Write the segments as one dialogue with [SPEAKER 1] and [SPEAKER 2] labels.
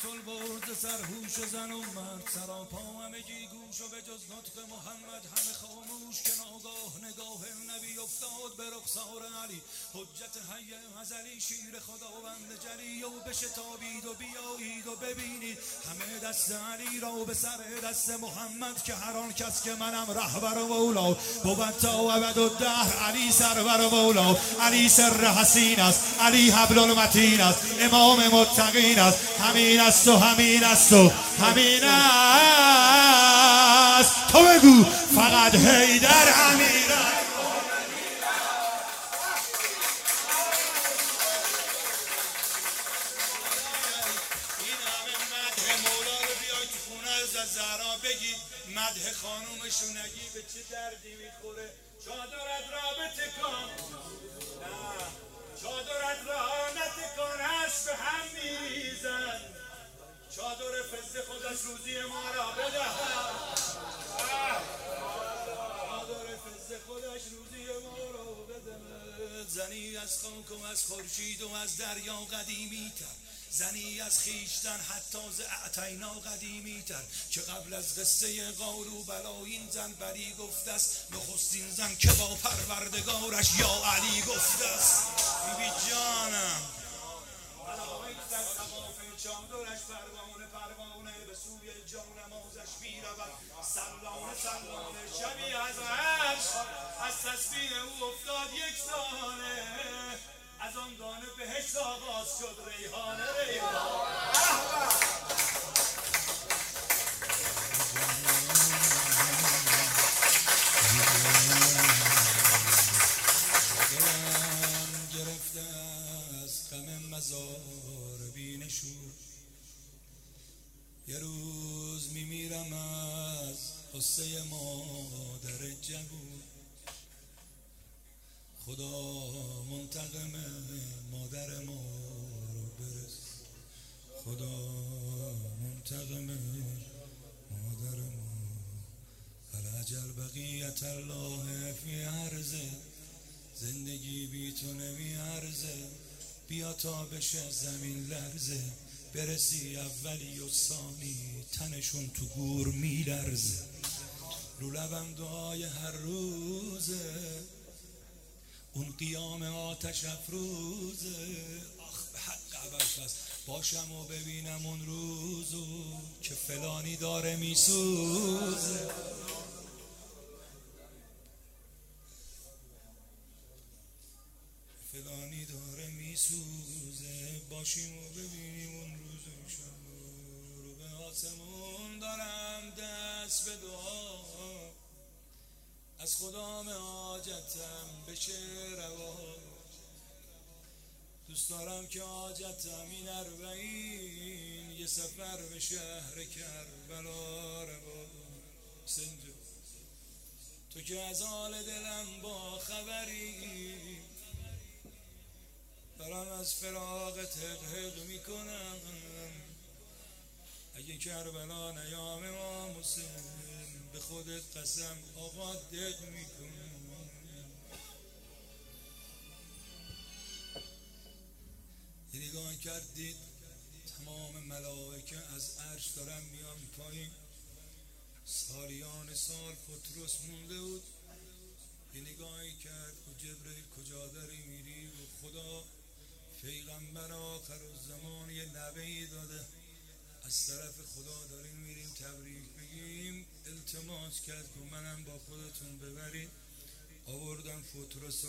[SPEAKER 1] برد سرهوش و زن و مرد سراپا همگی گوش و به جز نطق محمد همه خاموش که ناگاه نگاه نبی افتاد به رخسار علی حجت حی ازلی شیر خداوند جلی و بشتابید و بیایید و ببینید همه دست علی را به سر دست محمد که هر آن کس که منم رهبر و مولا بود تا ابدالدهر علی سرور و مولا علی سر حسین است علی حبل المتین است امام متقین است همین است و همین است و همین است تو بگو فقط حیدر امیر است این همه مدح مولا رو بیای تو خونه از زهرا بگید مدح خانومشو نگی به چه دردی میخوره چادرت را بتکان نه چادرت را نتکان هست به هم میریزن چادر فزه خودش روزی ما را بدهد چادر فزه خودش روزی ما را بدهد زنی از خاک و از خورشید و از دریا قدیمی تر زنی از خیشتن حتی ز اعطینا قدیمی تر که قبل از قصه قارو بلا این زن بری گفته است نخستین زن که با پروردگارش یا علی گفته است بی جانم چادرش پروانه به سوی جانمازش می رود سلانه شبی از عرش از تسبیح او افتاد یک دانه از آن دانه بهشت آغاز شد ریحانه دلم گرفته از غم مزار بینشون یه روز میمیرم از قصه مادر جوون خدا منتقم مادر ما رو برس خدا منتقم مادر ما العجل بقیت الله فی عرضه زندگی بی تو نمی ارزه بیا تا بشه زمین لرزه برسی اولی و ثانی تنشون تو گور میلرزه رو لبم دعای هر روزه اون قیام آتش افروزه آخ به حق ابرفس باشم و ببینم اون روزو که فلانی داره میسوزه فلانی داره میسوزه باشیم و ببینیم اون روزو رو به آسمون دارم دست به دعا از خدام حاجتم بشه روا دوست دارم که حاجتم این اربعین یه سفر به شهر کربلا روا سنجو تو که از حال دلم با خبری دارم از فراقت حق میکنم اگه کربلا نیام امام حسین به خودت قسم آقا دق میکنم یه نگاه کردید تمام ملائکه از عرش دارن میان پایین سالیان سال پطرس مونده بود یه نگاهی کرد و جبرئیل کجا داری میری و خدا پیغمبر آخر الزمان یه نوه‌ای داده از طرف خدا داریم میریم تبریک بگیم التماس کرد که منم با خودتون ببرید آوردم پطرس و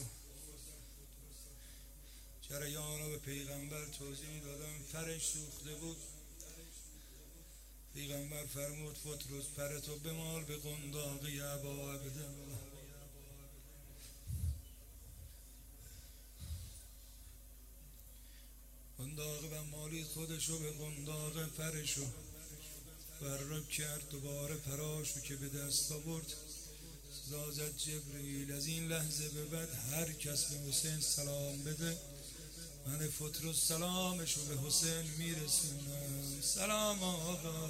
[SPEAKER 1] جریان رو به پیغمبر توضیح دادم پرش سوخته بود پیغمبر فرمود پطرس پرتو بمال به قنداق ابا عبدالله قنداق و مالید خودشو به قنداق پرشو فرق کرد دوباره پراشو که به دست آورد صدا زد جبرئیل از این لحظه به بعد هر کس به حسین سلام بده من پطرس سلامشو به حسین میرسونم سلام آقا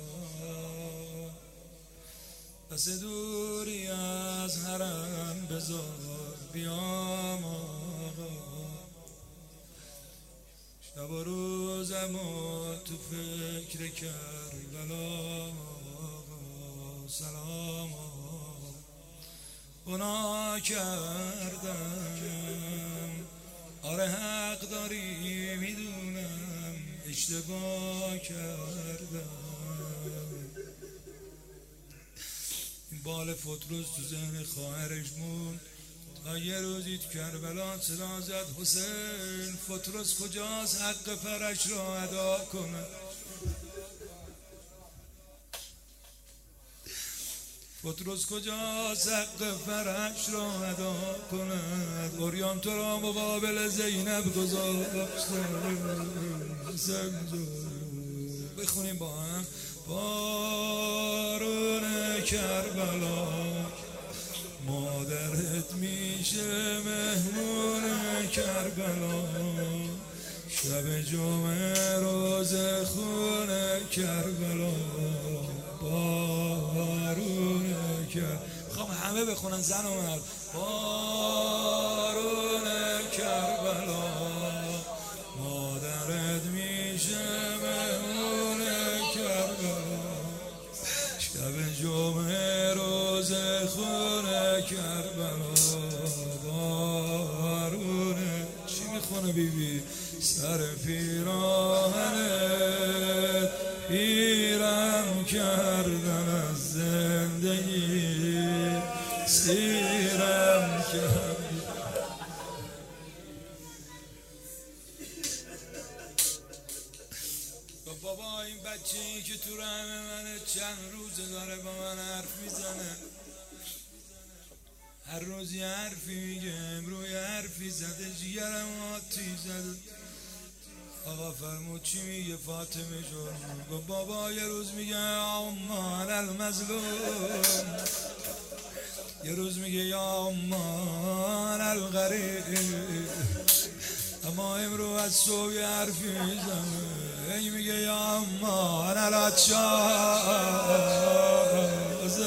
[SPEAKER 1] پس دوری از حرم بذار بیام آقا شب و روزم و تو فکر کربلا سلام گناه کردم آره حق داری میدونم اشتباه کردم این بال فتروس تو ذهن خواهرش موند تا یه روزی تو کربلا صدا زد حسین فتروس کجاست حق فرش را ادا کنه فتروس کجاست حق فرش را ادا کند اوریان تو را مقابل زینب گذاشته بخونیم با هم بارون کربلا مادرت میشه مهمون کربلا شب جمعه روز خونه کربلا بارون میخوام همه بخونن زن و مرد بارون کربلا مادرت میشه مهمون کربلا شب جمعه روز خونه کربلا بارون چی میخونه بیبی سر پیراهنت پیرم کردن از زندگی سیرم کردن بابا این بچه‌ای که تو رحم منه چند روزه داره با من حرف میزنه هر روز یه حرفی میگه امروز یه حرفی زده جیگرم آتی زده آقا فرمود چی میگه فاطمه جون بابا یه روز میگه امان المظلوم یه روز میگه یا امان الغریب اما امروز از صبح یه حرفی میزنه ای میگه یا امان الاتشاز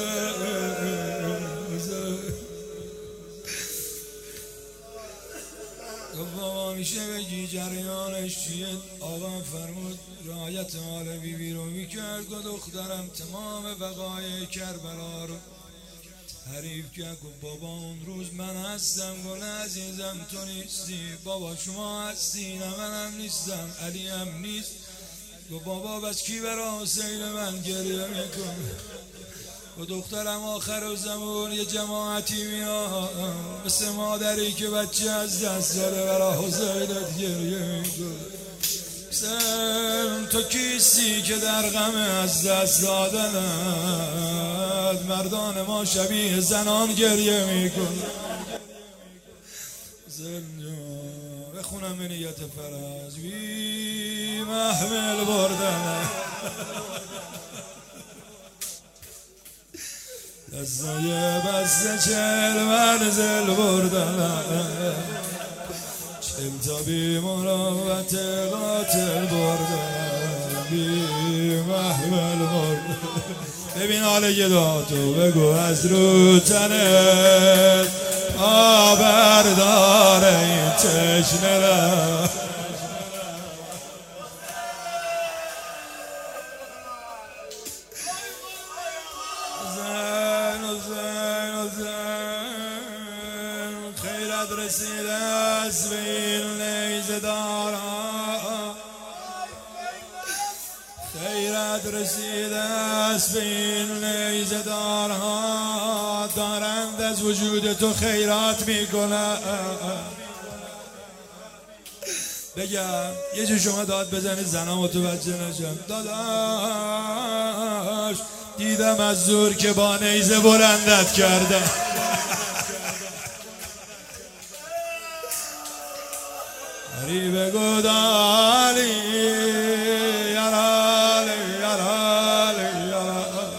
[SPEAKER 1] بابا میشه بگی جریانش چیه آقا فرمود رعایت حال بیبی رو میکرد گفت دخترم تمام وقایع کربلا رو تعریف کرد گفت بابا اون روز من هستم گفت عزیزم تو نیستی بابا شما هستی نه منم نیستم علی هم نیست گفت بابا بس کی برا حسین من گریه میکنه و دخترم آخر زمان یه جماعتی میاد مثل مادری که بچه از دست داره برا حسینت گریه میکنه تو کیستی که در غم از دست دادنت مردان ما شبیه زنان گریه میکنه بخونم به نیت فرج بی محمل بردنه دستای بسته 40 منزل بردنه 40 تا بی مراوت قاتل بردنه بی محمل بردنه ببین حال گداتو بگو از رو تنت آبرداره این تشنه را خیرت رسیده از به این نیزه دارا خیرت رسیده از به این نیزه دارا دارند از وجود تو خیرات میکنه بگم یه جو شما داد بزنید زنها متوجه نشن داداش دیدم از زور که با نیزه بلندت کردم غریب گدالی یرالی یرالی یرالی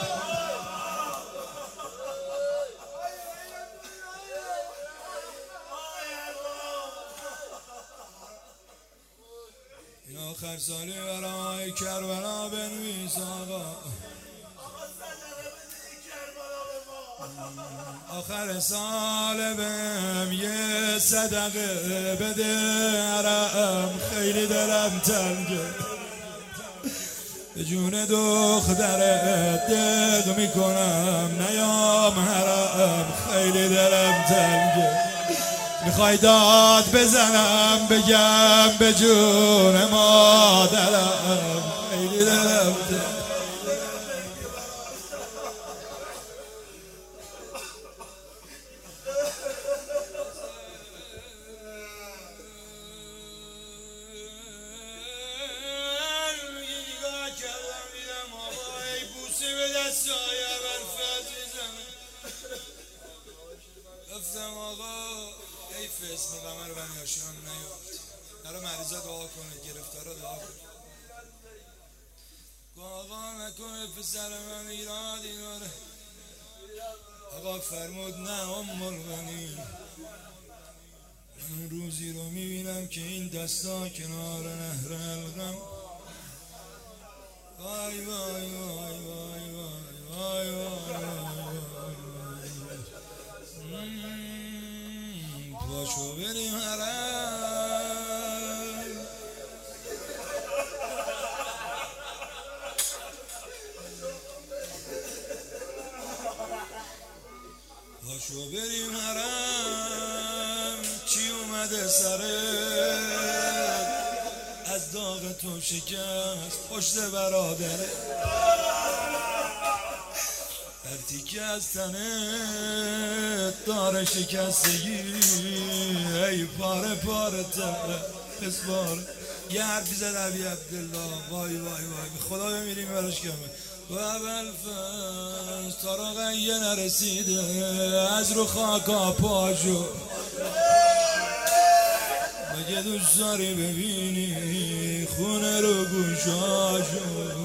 [SPEAKER 1] این آخر سالی برای کربلا بنویس آقا آخر سال بهم یه صدقه بده عرم، خیلی دلم تنگه به جون دخترت دق میکنم نیام حرم، خیلی دلم تنگه. میخوای داد بزنم بگم به جون مادرم، خیلی دلم تنگه. گفتم آقا حیف اسم قمر بنی هاشم نیافت، برای مریضا دعا کنه، گرفتارا دعا کنه. آقا نکنه پسر من ایرادی داره. آقا فرمود نه ام الغنی، من اون روزی رو میبینم که این دستا کنار نهر الغم، وای وای وای وای وای وای پاشو بریم حرم، پاشو بریم حرم، چی اومده سرت از داغ تو شکست پشت برادره، هر تیکه از تنت داره شکستگی، ای پاره پاره تره اسباره. یه حرفی زد عبی عبدالله، وای وای وای به خدا بمیریم برش کمه. و اول فز تارا یه نرسیده از رو خاکا پاشو، مگه دوست داری ببینی خونه رو گوشاشو،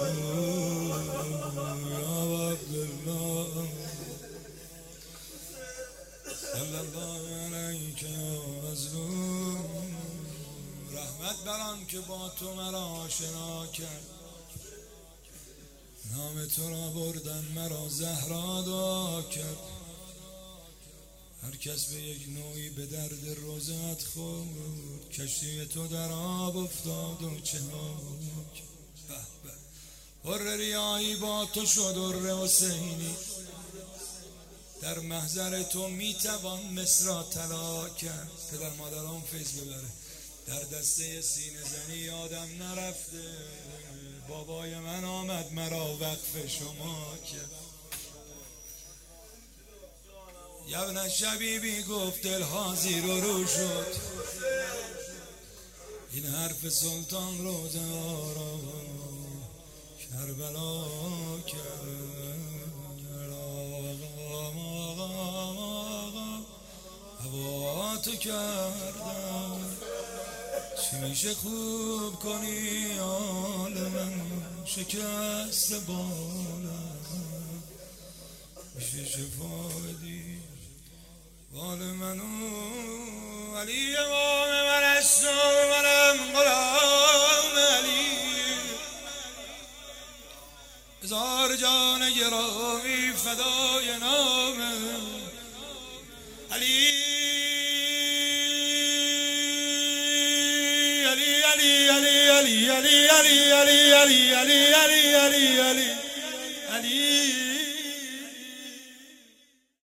[SPEAKER 1] رحمت بران که با تو مرا آشنا کرد، نام تو را بردن مرا زهرا دعا کرد، هر کس به یک نوعی به درد روزت خورد، کشتی تو در آب افتاد و چه ها کرد. حر ریایی با تو شد حر حسینی، در محضر تو میتوان مصر را طلا کرد. پدر مادران فیض ببره، در دسته سینه زنی یادم نرفته، بابای من آمد مرا وقف شما کرد. یبن شبیبی گفت دلها زیر و رو شد، این حرف سلطان روزه آرا کربلا کرد. هوا تو کردم چی میشه خوب کنی حال من، شکست بالم میشه شفا بدی بال منو. علی امام من اسلام منم غلام علی، هزار جان گرامی فدای نام علی. علی علی علی علی علی علی علی علی علی علی علی علی علی